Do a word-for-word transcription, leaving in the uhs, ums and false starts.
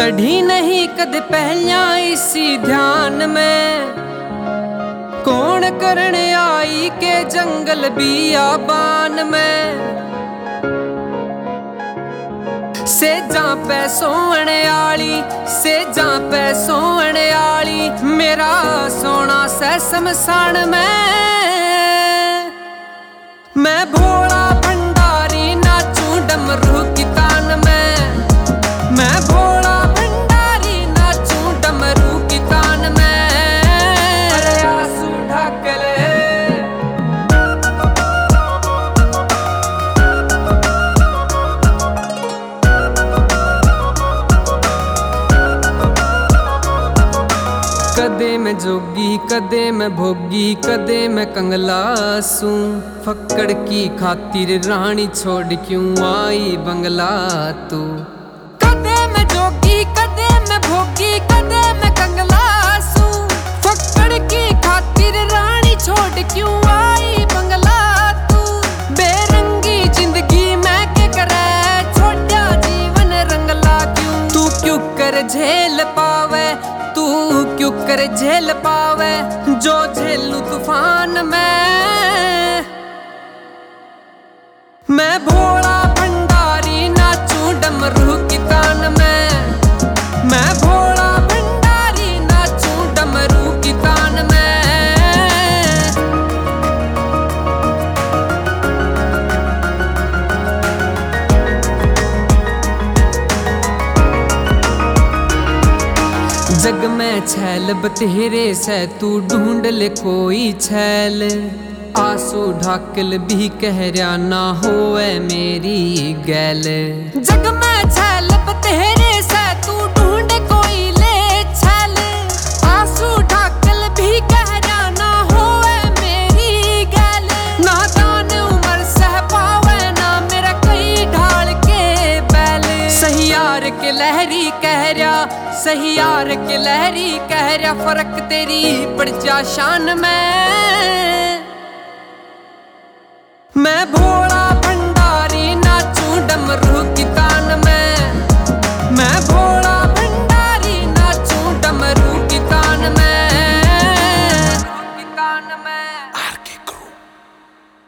चढ़ी नहीं कद पहलियां इसी ध्यान में, कौन करने आई के जंगल बियाबान में। सेजा पे सोने आली, सेजा पे सोने आली, मेरा सोना से शमशान में। मैं भोला भंडारी नाचूं डमरू की तान में, मैं भोला भंडारी नाचूं डमरू की तान में। अरे आंसू ढक ले, कदे मैं जोगी कदे मैं भोगी कदे मैं कंगलासू। फक्कड़ की खातिर रानी छोड़ क्यों आई बंगला तू। कदे मैं जोगी कदे मैं भोगी कदे मैं कंगलासू। फक्कड़ की खातिर रानी छोड़ क्यों आई बंगला तू। बेरंगी जिंदगी मैं के करे छोटा जीवन रंगला क्यों। तू क्यों कर झेल पावे, तू क्यों कर झेल पावे जो झेलू तूफान में। मैं भोला भंडारी नाचूं डमरू की तान में, मैं भोला भंडारी नाचूं डमरू की तान में। जग में छैल बतेरे से तू ढूंढ ले कोई छैल। आंसू ढाकल भी कहरिया ना होए मेरी गैल। जग में छैल बतेरे से तू ढूंढ कोई ले छैल। आंसू ढाकल भी कहरिया ना होए मेरी गैल। ना दान उमर सह पावे ना मेरा कोई ढाल के बैल। सही यार के लहरी कहरिया, सही यार के लहरी कहरिया, फर्क तेरी पड़ जा शान में। मैं भोला